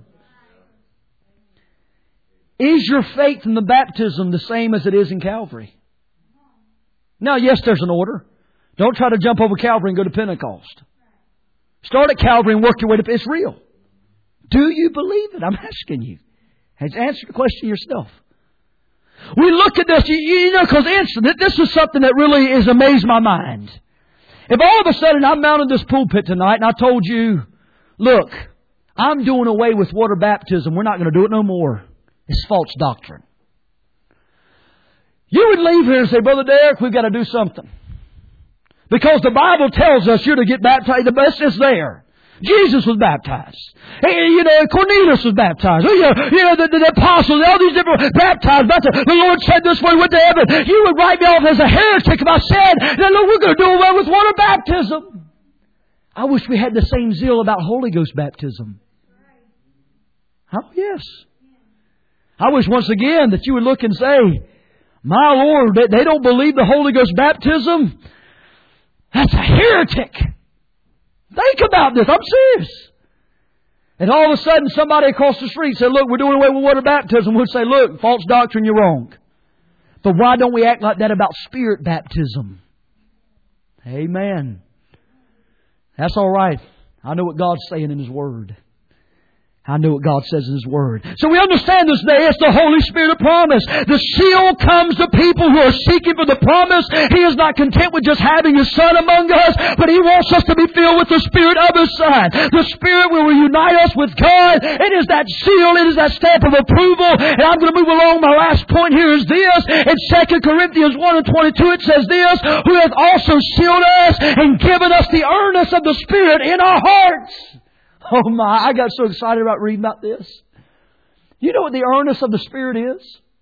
Is your faith in the baptism the same as it is in Calvary? Now, yes, there's an order. Don't try to jump over Calvary and go to Pentecost. Start at Calvary and work your way to... It's real. Do you believe it? I'm asking you. Answer the question yourself. We look at this, you, you know, because this is something that really has amazed my mind. If all of a sudden I mounted this pulpit tonight and I told you, look, I'm doing away with water baptism. We're not going to do it no more. It's false doctrine. You would leave here and say, Brother Derek, we've got to do something. Because the Bible tells us you're to get baptized. The best is there. Jesus was baptized. Hey, you know, Cornelius was baptized. You know, you know the, the, the apostles, all these different baptized. The, the Lord said this when He went to heaven. You would write me off as a heretic if I said, now look, we're going to do away with water baptism. I wish we had the same zeal about Holy Ghost baptism. Oh, yes. I wish once again that you would look and say, my Lord, they, they don't believe the Holy Ghost baptism. That's a heretic. Think about this. I'm serious. And all of a sudden somebody across the street said, look, we're doing away with water baptism. We'll say, look, false doctrine, you're wrong. But why don't we act like that about Spirit baptism? Amen. That's all right. I know what God's saying in His Word. I know what God says in His Word. So we understand this day. It's the Holy Spirit of promise. The seal comes to people who are seeking for the promise. He is not content with just having His Son among us, but He wants us to be filled with the Spirit of His Son. The Spirit will unite us with God. It is that seal. It is that stamp of approval. And I'm going to move along. My last point here is this. In Second Corinthians one and twenty-two it says this, who hath also sealed us and given us the earnest of the Spirit in our hearts. Oh my, I got so excited about reading about this. You know what the earnest of the Spirit is?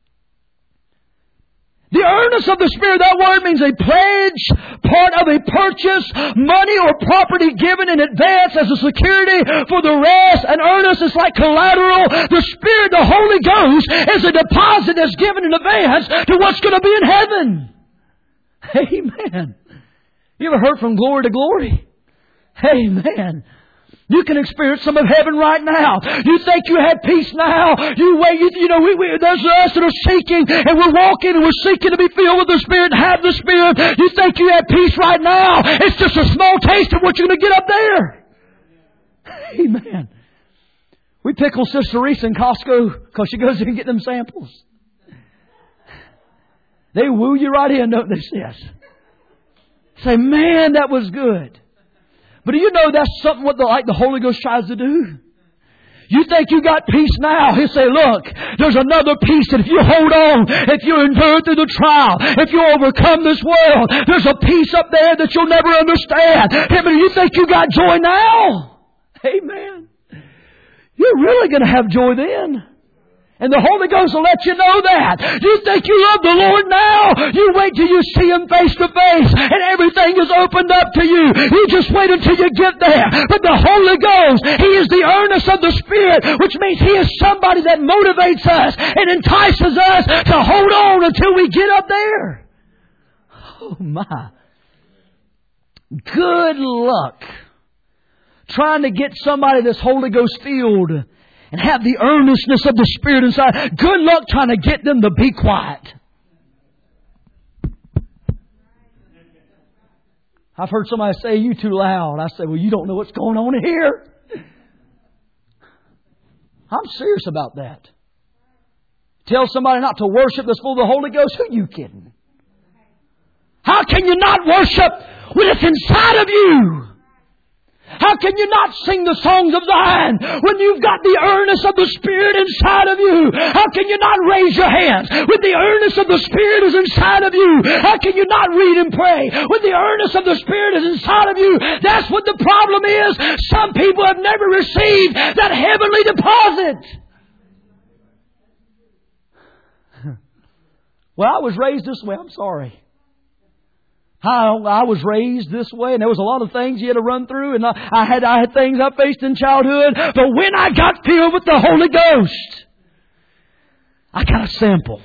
The earnest of the Spirit, that word means a pledge, part of a purchase, money or property given in advance as a security for the rest. An earnest is like collateral. The Spirit, the Holy Ghost, is a deposit that's given in advance to what's going to be in heaven. Amen. You ever heard from glory to glory? Amen. You can experience some of heaven right now. You think you have peace now. You wait. You, you know, we, we, there's us that are seeking, and we're walking, and we're seeking to be filled with the Spirit and have the Spirit. You think you have peace right now. It's just a small taste of what you're going to get up there. Amen. We pick on Sister Teresa in Costco because she goes in and get them samples. They woo you right in, don't they, sis? Say, man, that was good. But do you know that's something what the, like the Holy Ghost tries to do? You think you got peace now. He'll say, look, there's another peace that if you hold on, if you endure through the trial, if you overcome this world, there's a peace up there that you'll never understand. Hey, but you think you got joy now? Amen. You're really going to have joy then. And the Holy Ghost will let you know that. You think you love the Lord now. You wait till you see Him face to face and everything is opened up to you. You just wait until you get there. But the Holy Ghost, He is the earnest of the Spirit, which means He is somebody that motivates us and entices us to hold on until we get up there. Oh my. Good luck trying to get somebody that's Holy Ghost filled and have the earnestness of the Spirit inside. Good luck trying to get them to be quiet. I've heard somebody say, you too loud. I say, well, you don't know what's going on here. I'm serious about that. Tell somebody not to worship that's full of the Holy Ghost. Who are you kidding? How can you not worship when it's inside of you? How can you not sing the songs of Zion when you've got the earnest of the Spirit inside of you? How can you not raise your hands when the earnest of the Spirit is inside of you? How can you not read and pray when the earnest of the Spirit is inside of you? That's what the problem is. Some people have never received that heavenly deposit. Well, I was raised this way. I'm sorry. I, I was raised this way, and there was a lot of things you had to run through, and I, I had I had things I faced in childhood. But when I got filled with the Holy Ghost, I got a sample.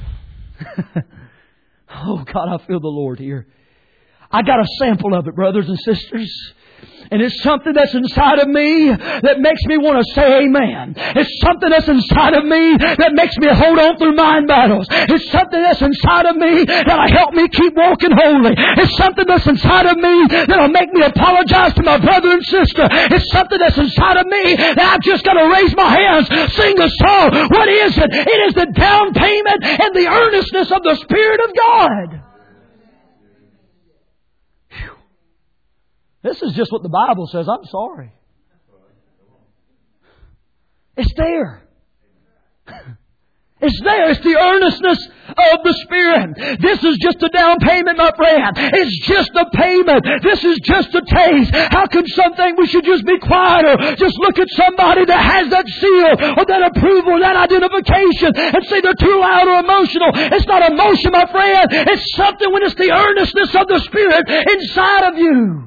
Oh God, I feel the Lord here. I got a sample of it, brothers and sisters. And it's something that's inside of me that makes me want to say amen. It's something that's inside of me that makes me hold on through mind battles. It's something that's inside of me that'll help me keep walking holy. It's something that's inside of me that'll make me apologize to my brother and sister. It's something that's inside of me that I've just got to raise my hands, sing a song. What is it? It is the down payment and the earnestness of the Spirit of God. This is just what the Bible says. I'm sorry. It's there. It's there. It's the earnestness of the Spirit. This is just a down payment, my friend. It's just a payment. This is just a taste. How can some think we should just be quiet or just look at somebody that has that seal or that approval or that identification and say they're too loud or emotional? It's not emotion, my friend. It's something when it's the earnestness of the Spirit inside of you.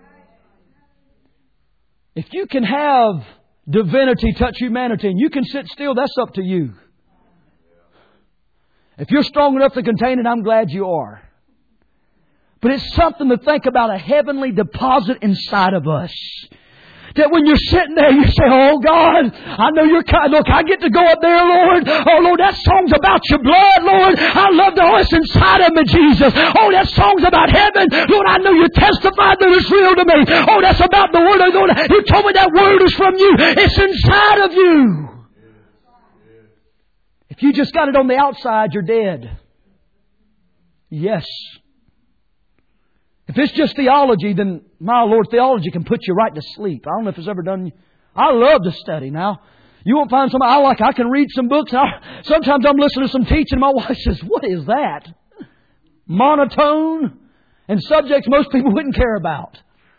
If you can have divinity touch humanity and you can sit still, that's up to you. If you're strong enough to contain it, I'm glad you are. But it's something to think about, a heavenly deposit inside of us. That when you're sitting there, you say, oh God, I know you're kind. Look, I get to go up there, Lord. Oh Lord, that song's about your blood, Lord. I love the voice inside of me, Jesus. Oh, that song's about heaven. Lord, I know you testified that it's real to me. Oh, that's about the word of God. You told me that word is from you. It's inside of you. If you just got it on the outside, you're dead. Yes. If it's just theology, then, my Lord, theology can put you right to sleep. I don't know if it's ever done. I love to study now. You won't find somebody I like. I can read some books. I, sometimes I'm listening to some teaching. My wife says, what is that? Monotone and subjects most people wouldn't care about.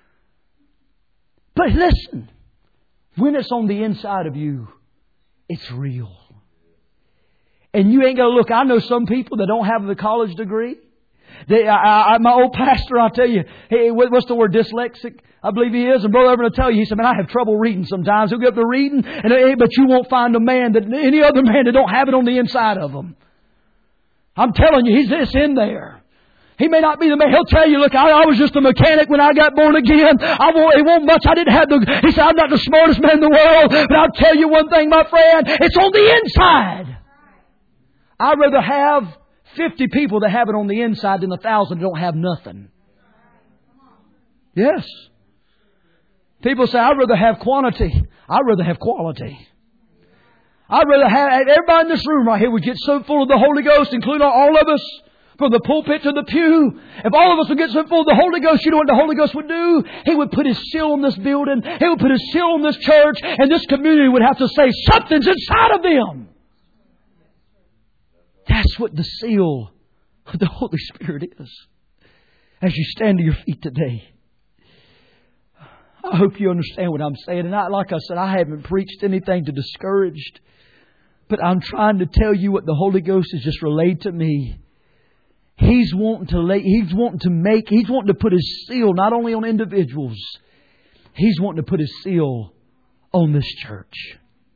But listen, when it's on the inside of you, it's real. And you ain't got to look. I know some people that don't have the college degree. They, I, I, my old pastor, I'll tell you, hey, what's the word, dyslexic? I believe he is. And Brother Evan will tell you, he said, man, I have trouble reading sometimes. He'll get up to reading, and hey, but you won't find a man, that any other man that don't have it on the inside of him. I'm telling you, he's this in there. He may not be the man. He'll tell you, look, I, I was just a mechanic when I got born again. I won't, it won't much. I didn't have the, he said, I'm not the smartest man in the world, but I'll tell you one thing, my friend, it's on the inside. I'd rather have fifty people that have it on the inside than a thousand that don't have nothing. Yes. People say, I'd rather have quantity. I'd rather have quality. I'd rather have, everybody in this room right here would get so full of the Holy Ghost, including all of us, from the pulpit to the pew. If all of us would get so full of the Holy Ghost, you know what the Holy Ghost would do? He would put His seal on this building. He would put His seal on this church. And this community would have to say, something's inside of them. That's what the seal of the Holy Spirit is. As you stand to your feet today, I hope you understand what I'm saying. And I, like I said, I haven't preached anything to discourage, but I'm trying to tell you what the Holy Ghost has just relayed to me. He's wanting to lay, He's wanting to make, He's wanting to put His seal not only on individuals, He's wanting to put His seal on this church.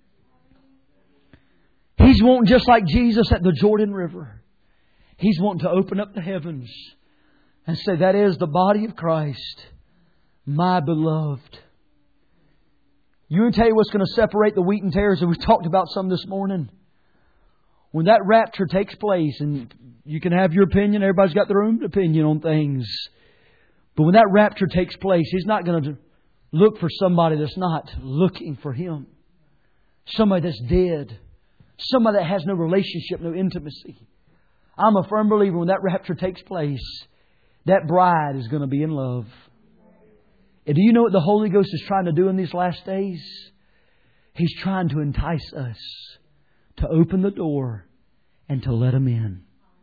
He's wanting, just like Jesus at the Jordan River, He's wanting to open up the heavens and say, that is the body of Christ, my beloved. You can tell you what's going to separate the wheat and tares, and we've talked about some this morning. When that rapture takes place, and you can have your opinion, everybody's got their own opinion on things. But when that rapture takes place, He's not going to look for somebody that's not looking for Him. Somebody that's dead. Somebody that has no relationship, no intimacy. I'm a firm believer when that rapture takes place, that bride is going to be in love. And do you know what the Holy Ghost is trying to do in these last days? He's trying to entice us to open the door and to let Him in.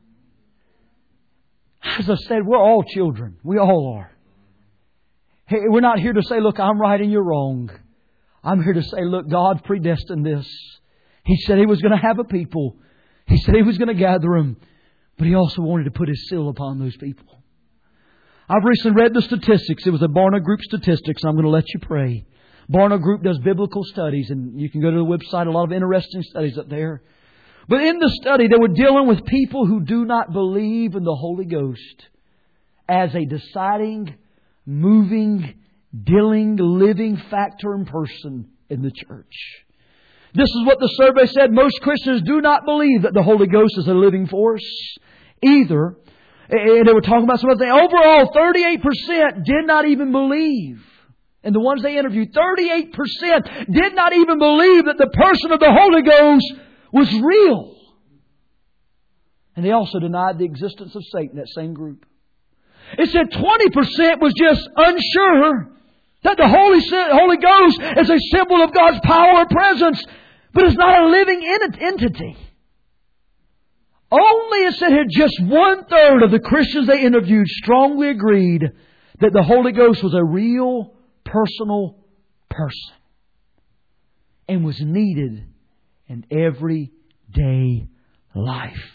As I said, we're all children. We all are. Hey, we're not here to say, look, I'm right and you're wrong. I'm here to say, look, God predestined this. He said He was going to have a people. He said He was going to gather them. But He also wanted to put His seal upon those people. I've recently read the statistics. It was a Barna Group statistics, and I'm going to let you pray. Barna Group does biblical studies, and you can go to the website, a lot of interesting studies up there. But in the study, they were dealing with people who do not believe in the Holy Ghost as a deciding, moving, dealing, living factor and person in the church. This is what the survey said. Most Christians do not believe that the Holy Ghost is a living force either. And they were talking about some other thing. Overall, thirty-eight percent did not even believe. And the ones they interviewed, thirty-eight percent did not even believe that the person of the Holy Ghost was real. And they also denied the existence of Satan, that same group. It said twenty percent was just unsure that the Holy Holy Ghost is a symbol of God's power and presence, but it's not a living entity. Only, it said here, just one third of the Christians they interviewed strongly agreed that the Holy Ghost was a real, personal person and was needed in everyday life.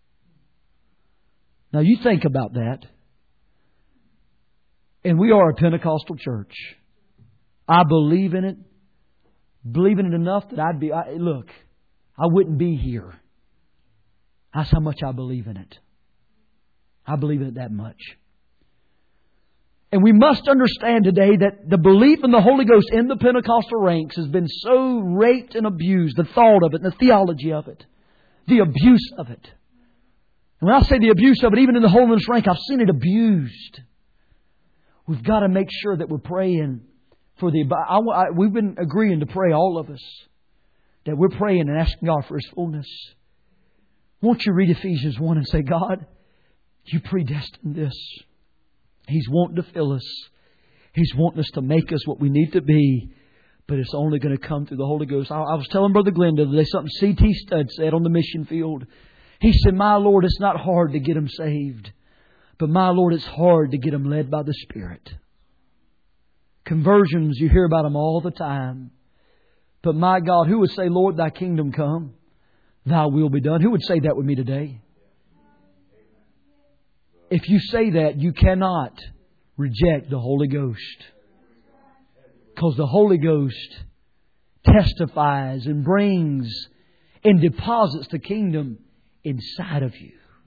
Now you think about that. And we are a Pentecostal church. I believe in it. Believe in it enough that I'd be... I, look, I wouldn't be here. That's how much I believe in it. I believe in it that much. And we must understand today that the belief in the Holy Ghost in the Pentecostal ranks has been so raped and abused. The thought of it and the theology of it. The abuse of it. And when I say the abuse of it, even in the holiness rank, I've seen it abused. We've got to make sure that we're praying for the... I, I, we've been agreeing to pray, all of us, that we're praying and asking God for His fullness. Won't you read Ephesians one and say, God, You predestined this. He's wanting to fill us. He's wanting us to make us what we need to be. But it's only going to come through the Holy Ghost. I, I was telling Brother Glenn the other day something C T Studd said on the mission field. He said, my Lord, it's not hard to get them saved. But my Lord, it's hard to get them led by the Spirit. Conversions, you hear about them all the time. But my God, who would say, Lord, Thy kingdom come, Thy will be done? Who would say that with me today? If you say that, you cannot reject the Holy Ghost. Because the Holy Ghost testifies and brings and deposits the kingdom inside of you.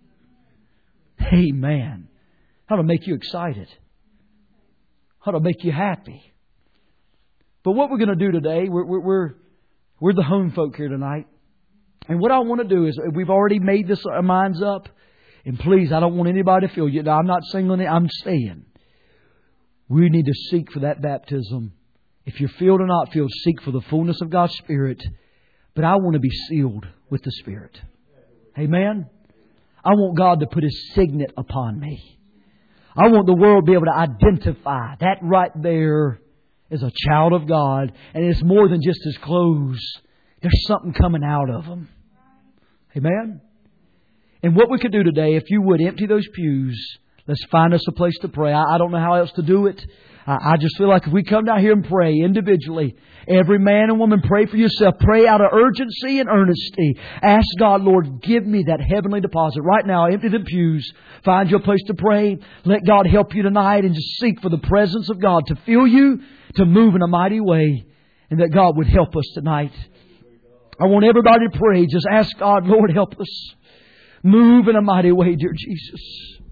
Amen. How to make you excited. How to make you happy. But what we're going to do today, we're, we're, we're, we're the home folk here tonight. And what I want to do is, we've already made this our minds up. And please, I don't want anybody to feel you. I'm not singling it. I'm saying we need to seek for that baptism. If you're filled or not filled, seek for the fullness of God's Spirit. But I want to be sealed with the Spirit. Amen. I want God to put His signet upon me. I want the world to be able to identify that right there is a child of God. And it's more than just His clothes. There's something coming out of them. Amen. And what we could do today, if you would empty those pews, let's find us a place to pray. I, I don't know how else to do it. I, I just feel like if we come down here and pray individually, every man and woman, pray for yourself. Pray out of urgency and earnesty. Ask God, Lord, give me that heavenly deposit. Right now, empty the pews. Find your place to pray. Let God help you tonight and just seek for the presence of God to fill you, to move in a mighty way, and that God would help us tonight. I want everybody to pray. Just ask God, Lord, help us. Move in a mighty way, dear Jesus.